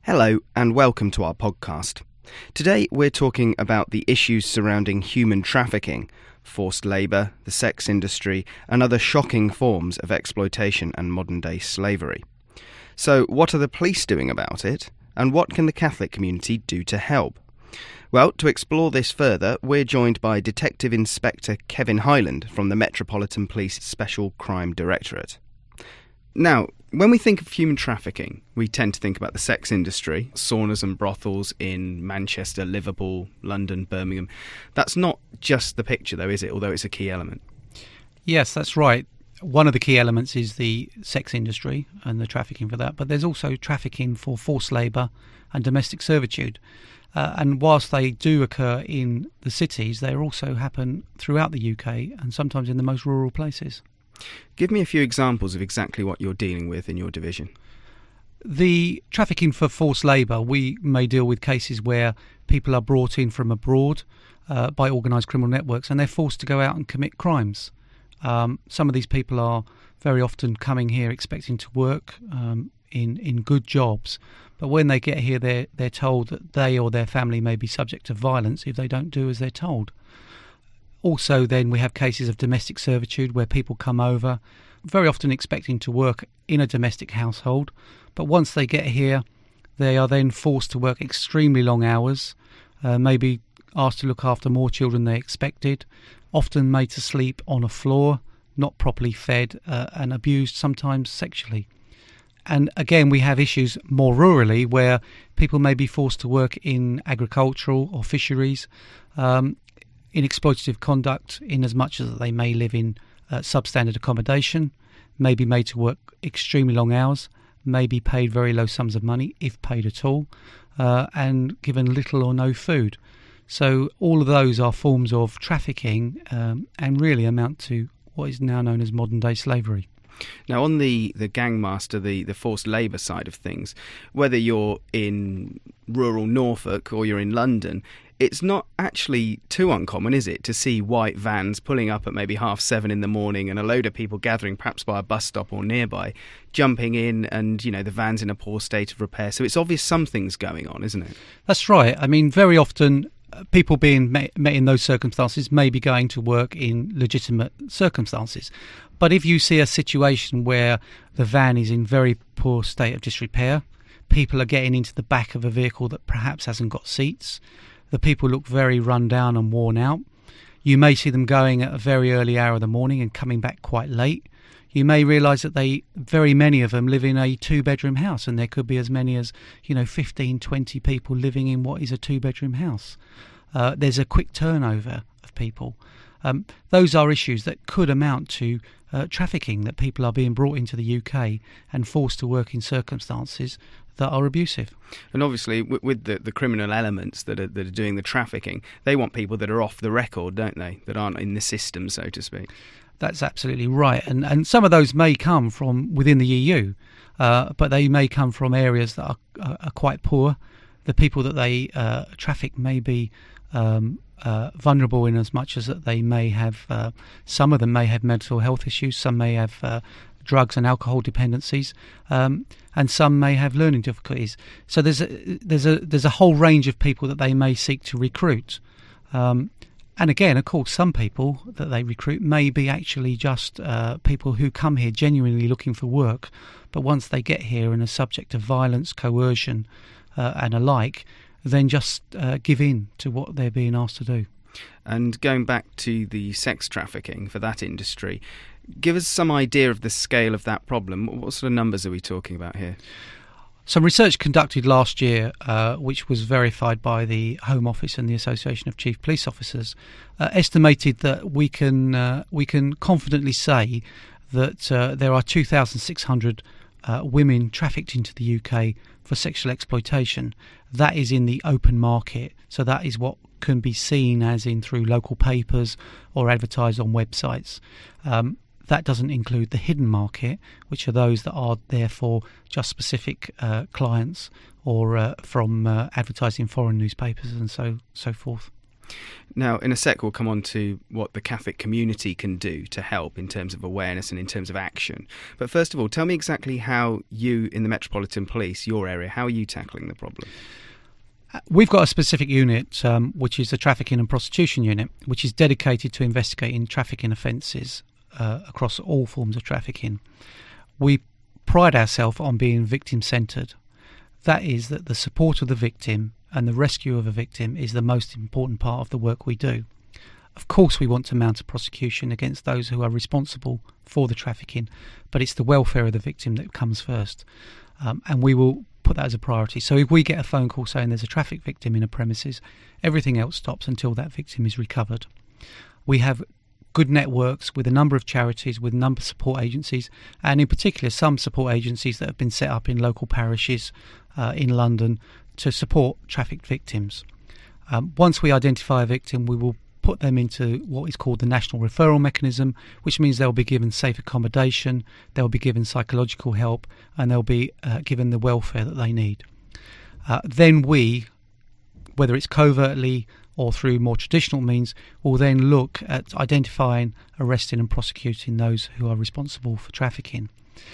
Hello and welcome to our podcast. Today we're talking about the issues surrounding human trafficking, forced labour, the sex industry and other shocking forms of exploitation and modern-day slavery. So what are the police doing about it, and what can the Catholic community do to help? Well, to explore this further, we're joined by Detective Inspector Kevin Hyland from the Metropolitan Police Special Crime Directorate. Now, when we think of human trafficking, we tend to think about the sex industry, saunas and brothels in Manchester, Liverpool, London, Birmingham. That's not just the picture though, is it? Although it's a key element. Yes, that's right. One of the key elements is the sex industry and the trafficking for that, but there's also trafficking for forced labour and domestic servitude. And whilst they do occur in the cities, they also happen throughout the UK and sometimes in the most rural places. Give me a few examples of exactly what you're dealing with in your division. The trafficking for forced labour, we may deal with cases where people are brought in from abroad by organised criminal networks and they're forced to go out and commit crimes. Some of these people are very often coming here expecting to work in good jobs, but when they get here they're told that they or their family may be subject to violence if they don't do as they're told. Also then we have cases of domestic servitude where people come over very often expecting to work in a domestic household, but once they get here they are then forced to work extremely long hours, maybe asked to look after more children than they expected, often made to sleep on a floor, not properly fed and abused, sometimes sexually. And again, we have issues more rurally where people may be forced to work in agricultural or fisheries, in exploitative conduct, in as much as they may live in substandard accommodation, may be made to work extremely long hours, may be paid very low sums of money, if paid at all, and given little or no food. So all of those are forms of trafficking and really amount to what is now known as modern-day slavery. Now, on the gangmaster, the forced labour side of things, whether you're in rural Norfolk or you're in London, it's not actually too uncommon, is it, to see white vans pulling up at maybe 7:30 in the morning and a load of people gathering perhaps by a bus stop or nearby, jumping in and, you know, the van's in a poor state of repair. So it's obvious something's going on, isn't it? That's right. I mean, very often people being met in those circumstances may be going to work in legitimate circumstances. But if you see a situation where the van is in very poor state of disrepair, people are getting into the back of a vehicle that perhaps hasn't got seats, the people look very run down and worn out, you may see them going at a very early hour of the morning and coming back quite late. You may realise that very many of them live in a two-bedroom house, and there could be as many as 15, 20 people living in what is a two-bedroom house. There's a quick turnover of people. Those are issues that could amount to trafficking, that people are being brought into the UK and forced to work in circumstances that are abusive. And obviously with the criminal elements that are doing the trafficking, they want people that are off the record, don't they, that aren't in the system, so to speak. That's absolutely right. And some of those may come from within the EU, but they may come from areas that are quite poor. The people that they traffic may be vulnerable in as much as that they may have, some of them may have mental health issues, some may have drugs and alcohol dependencies, and some may have learning difficulties. So there's a whole range of people that they may seek to recruit. And again, of course, some people that they recruit may be actually just people who come here genuinely looking for work, but once they get here and are subject to violence, coercion, and alike, then just give in to what they're being asked to do. And going back to the sex trafficking for that industry, give us some idea of the scale of that problem. What sort of numbers are we talking about here? Some research conducted last year, which was verified by the Home Office and the Association of Chief Police Officers, estimated that we can confidently say that there are 2,600 women trafficked into the UK for sexual exploitation. That is in the open market, so that is what can be seen as in through local papers or advertised on websites. That doesn't include the hidden market, which are those that are there for just specific clients or from advertising foreign newspapers and so forth. Now, in a sec, we'll come on to what the Catholic community can do to help in terms of awareness and in terms of action. But first of all, tell me exactly how you, in the Metropolitan Police, your area, how are you tackling the problem? We've got a specific unit, which is the Trafficking and Prostitution Unit, which is dedicated to investigating trafficking offences across all forms of trafficking. We pride ourselves on being victim-centred. That is, that the support of the victim and the rescue of a victim is the most important part of the work we do. Of course, we want to mount a prosecution against those who are responsible for the trafficking, but it's the welfare of the victim that comes first, and we will put that as a priority. So if we get a phone call saying there's a traffic victim in a premises, everything else stops until that victim is recovered. We have good networks with a number of charities, with a number of support agencies, and in particular some support agencies that have been set up in local parishes in London to support trafficked victims. Once we identify a victim, we will put them into what is called the National Referral Mechanism, which means they'll be given safe accommodation, they'll be given psychological help, and they'll be given the welfare that they need. Then we, whether it's covertly or through more traditional means, will then look at identifying, arresting and prosecuting those who are responsible for trafficking.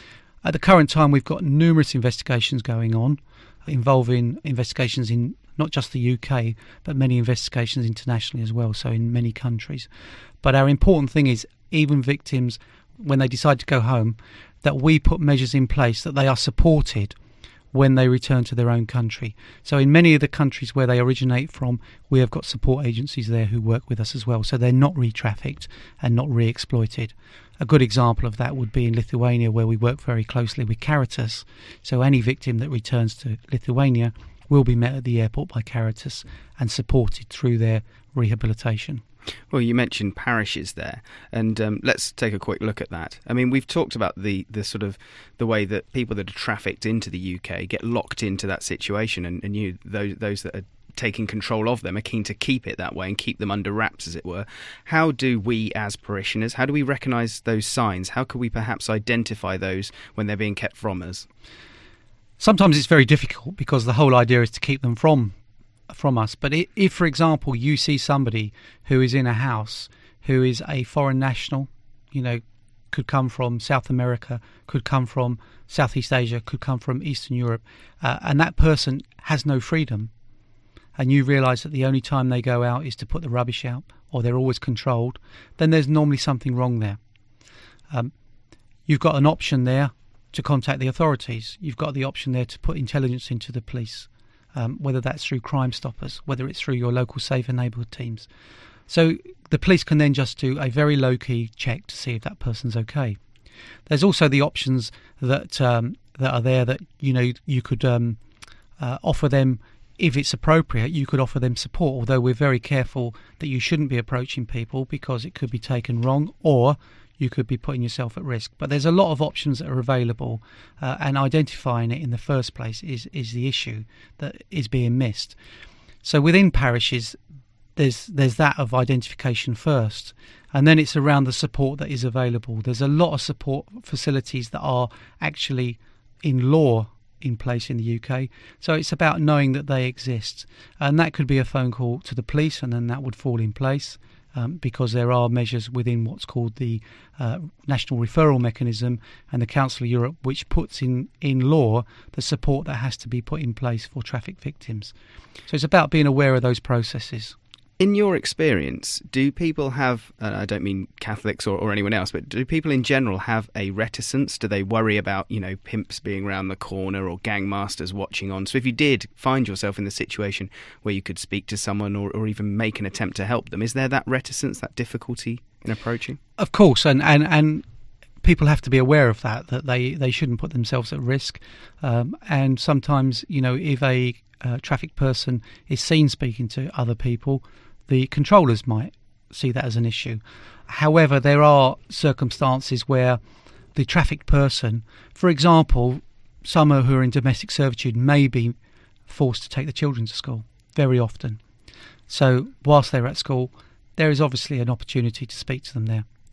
At the current time, we've got numerous investigations going on, involving investigations in not just the UK, but many investigations internationally as well, so in many countries. But our important thing is, even victims, when they decide to go home, that we put measures in place that they are supported when they return to their own country. So in many of the countries where they originate from, we have got support agencies there who work with us as well, so they're not re-trafficked and not re-exploited. A good example of that would be in Lithuania, where we work very closely with Caritas. So any victim that returns to Lithuania will be met at the airport by Caritas and supported through their rehabilitation. Well, you mentioned parishes there, and let's take a quick look at that. I mean, we've talked about the sort of the way that people that are trafficked into the UK get locked into that situation, and those that are taking control of them are keen to keep it that way and keep them under wraps, as it were. How do we, as parishioners, how do we recognise those signs? How can we perhaps identify those when they're being kept from us? Sometimes it's very difficult because the whole idea is to keep them from us. But if, for example, you see somebody who is in a house who is a foreign national, could come from South America, could come from Southeast Asia, could come from Eastern Europe, and that person has no freedom, and you realise that the only time they go out is to put the rubbish out, or they're always controlled, then there's normally something wrong there. You've got an option there to contact the authorities. You've got the option there to put intelligence into the police, whether that's through Crime Stoppers, whether it's through your local safer neighbourhood teams. So the police can then just do a very low-key check to see if that person's okay. There's also the options that are there that you could offer them. If it's appropriate, you could offer them support, although we're very careful that you shouldn't be approaching people because it could be taken wrong, or you could be putting yourself at risk. But there's a lot of options that are available, and identifying it in the first place is the issue that is being missed. So within parishes, there's that of identification first, and then it's around the support that is available. There's a lot of support facilities that are actually in law in place in the UK, so it's about knowing that they exist, and that could be a phone call to the police, and then that would fall in place. Because there are measures within what's called the National Referral Mechanism and the Council of Europe, which puts in law the support that has to be put in place for traffic victims. So it's about being aware of those processes. In your experience, do people have, I don't mean Catholics or anyone else, but do people in general have a reticence? Do they worry about, pimps being around the corner or gangmasters watching on? So if you did find yourself in the situation where you could speak to someone or even make an attempt to help them, is there that reticence, that difficulty in approaching? Of course, and people have to be aware of that they shouldn't put themselves at risk. And sometimes, if a trafficked person is seen speaking to other people, the controllers might see that as an issue. However, there are circumstances where the trafficked person, for example, some who are in domestic servitude may be forced to take the children to school very often. So whilst they're at school, there is obviously an opportunity to speak to them there.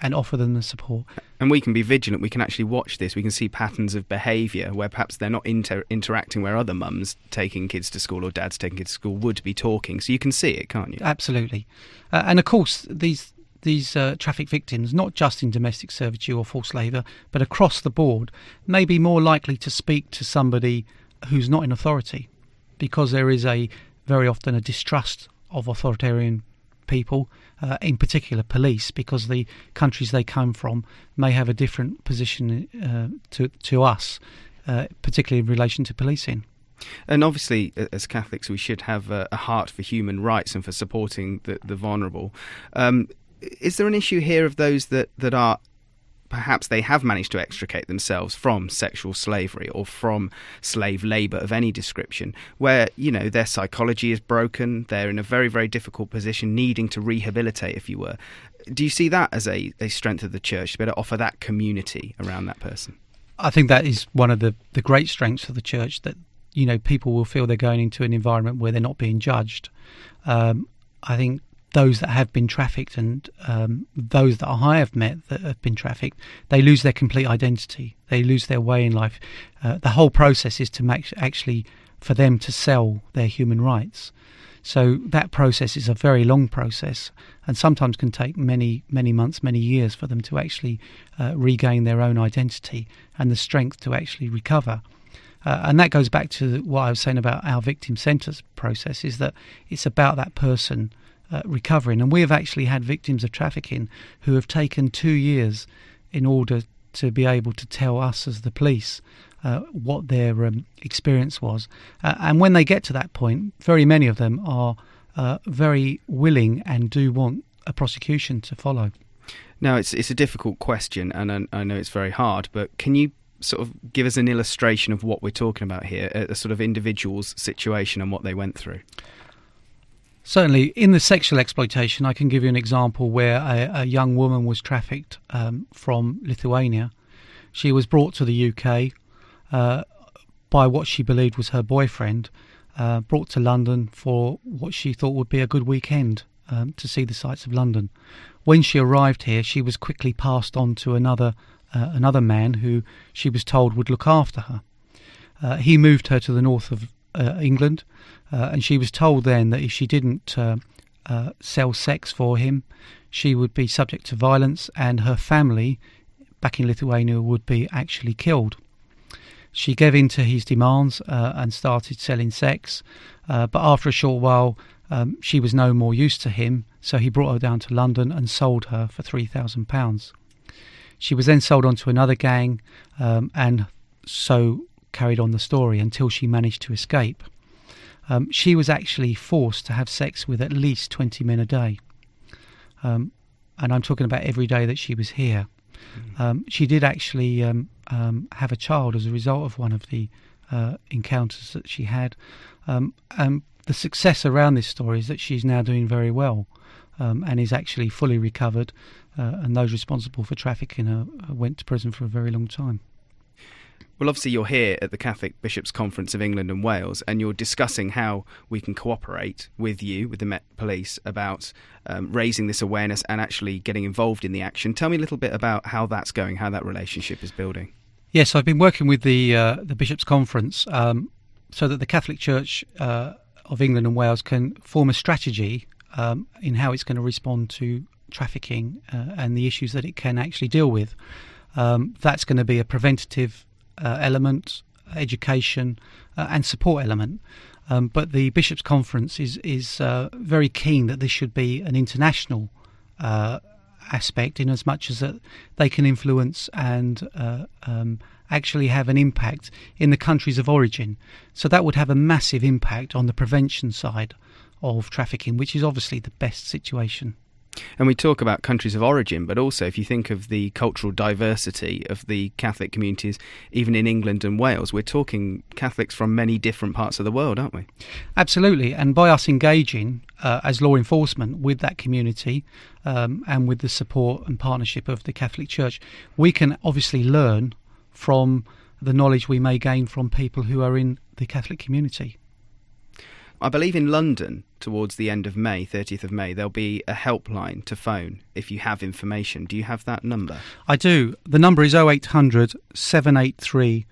and offer them the support. And we can be vigilant. We can actually watch this. We can see patterns of behaviour where perhaps they're not interacting where other mums taking kids to school or dads taking kids to school would be talking. So you can see it, can't you? Absolutely. And of course, these traffic victims, not just in domestic servitude or forced labour, but across the board, may be more likely to speak to somebody who's not in authority, because there is very often a distrust of authoritarian people, in particular police, because the countries they come from may have a different position to us, particularly in relation to policing. And obviously, as Catholics, we should have a heart for human rights and for supporting the vulnerable. Is there an issue here of those that are perhaps they have managed to extricate themselves from sexual slavery or from slave labour of any description, where, their psychology is broken, they're in a very, very difficult position, needing to rehabilitate, if you were? Do you see that as a strength of the church, to be able to offer that community around that person? I think that is one of the great strengths of the church, that, people will feel they're going into an environment where they're not being judged. I think those that have been trafficked and those that I have met that have been trafficked, they lose their complete identity. They lose their way in life. The whole process is to actually for them to sell their human rights. So that process is a very long process, and sometimes can take many, many months, many years for them to actually regain their own identity and the strength to actually recover. And that goes back to what I was saying about our victim centres process, is that it's about that person recovering. And we have actually had victims of trafficking who have taken 2 years in order to be able to tell us as the police what their experience was. And when they get to that point, very many of them are very willing and do want a prosecution to follow. Now, it's a difficult question, and I know it's very hard, but can you sort of give us an illustration of what we're talking about here, a sort of individual's situation and what they went through? Certainly, in the sexual exploitation, I can give you an example where a young woman was trafficked from Lithuania. She was brought to the UK by what she believed was her boyfriend, brought to London for what she thought would be a good weekend, to see the sights of London. When she arrived here, she was quickly passed on to another man who she was told would look after her. He moved her to the north of England, and she was told then that if she didn't sell sex for him, she would be subject to violence, and her family back in Lithuania would be actually killed. She gave in to his demands and started selling sex, but after a short while she was no more use to him, so he brought her down to London and sold her for £3,000. She was then sold on to another gang, and so carried on the story until she managed to escape. She was actually forced to have sex with at least 20 men a day, and I'm talking about every day that she was here. She did actually have a child as a result of one of the encounters that she had. The success around this story is that she's now doing very well, and is actually fully recovered, and those responsible for trafficking her went to prison for a very long time. Well, obviously you're here at the Catholic Bishops' Conference of England and Wales, and you're discussing how we can cooperate with you, with the Met Police, about raising this awareness and actually getting involved in the action. Tell me a little bit about how that's going, how that relationship is building. Yes, I've been working with the Bishops' Conference so that the Catholic Church of England and Wales can form a strategy in how it's going to respond to trafficking and the issues that it can actually deal with. That's going to be a preventative element, education and support element. But the Bishops' Conference is very keen that this should be an international aspect, in as much as that they can influence and actually have an impact in the countries of origin. So that would have a massive impact on the prevention side of trafficking, which is obviously the best situation. And we talk about countries of origin, but also if you think of the cultural diversity of the Catholic communities, even in England and Wales, we're talking Catholics from many different parts of the world, aren't we? Absolutely. And by us engaging as law enforcement with that community and with the support and partnership of the Catholic Church, we can obviously learn from the knowledge we may gain from people who are in the Catholic community. I believe in London, towards the end of May, 30th of May, there'll be a helpline to phone if you have information. Do you have that number? I do. The number is 0800 783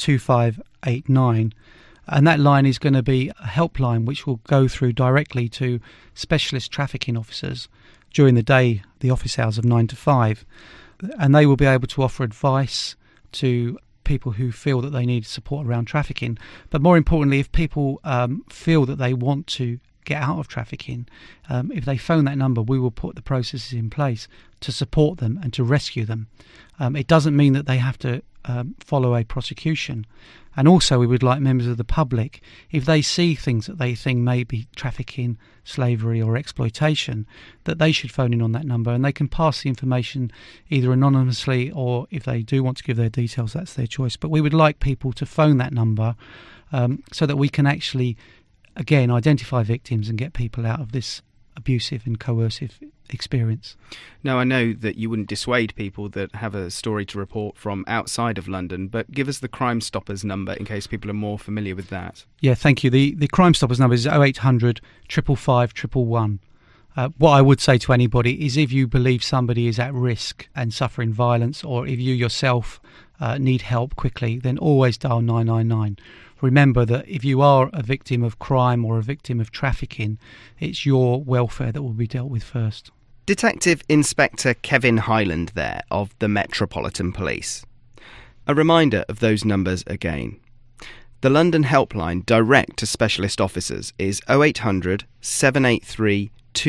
2589. And that line is going to be a helpline which will go through directly to specialist trafficking officers during the day, the office hours of 9 to 5. And they will be able to offer advice to people who feel that they need support around trafficking. But more importantly, if people feel that they want to get out of trafficking, if they phone that number, we will put the processes in place to support them and to rescue them. It doesn't mean that they have to follow a prosecution. And also we would like members of the public, if they see things that they think may be trafficking, slavery or exploitation, that they should phone in on that number, and they can pass the information either anonymously, or if they do want to give their details, that's their choice. But we would like people to phone that number so that we can actually, again, identify victims and get people out of this abusive and coercive experience. Now, I know that you wouldn't dissuade people that have a story to report from outside of London, but give us the Crime Stoppers number in case people are more familiar with that. Yeah, thank you. The Crime Stoppers number is 0800 555 111. What I would say to anybody is, if you believe somebody is at risk and suffering violence, or if you yourself need help quickly, then always dial 999. Remember that if you are a victim of crime or a victim of trafficking, it's your welfare that will be dealt with first. Detective Inspector Kevin Hyland there of the Metropolitan Police. A reminder of those numbers again. The London helpline direct to specialist officers is 0800 783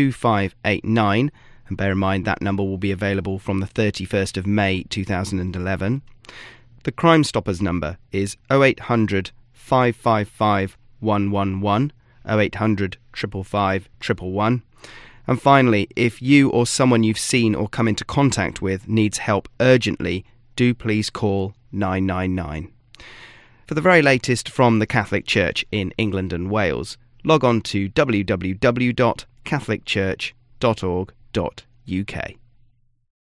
2589, and bear in mind that number will be available from the 31st of May 2011. The Crime Stoppers number is 0800 555 111, 0800 555 111. And finally, if you or someone you've seen or come into contact with needs help urgently, do please call 999. For the very latest from the Catholic Church in England and Wales, log on to www.catholicchurch.org.uk.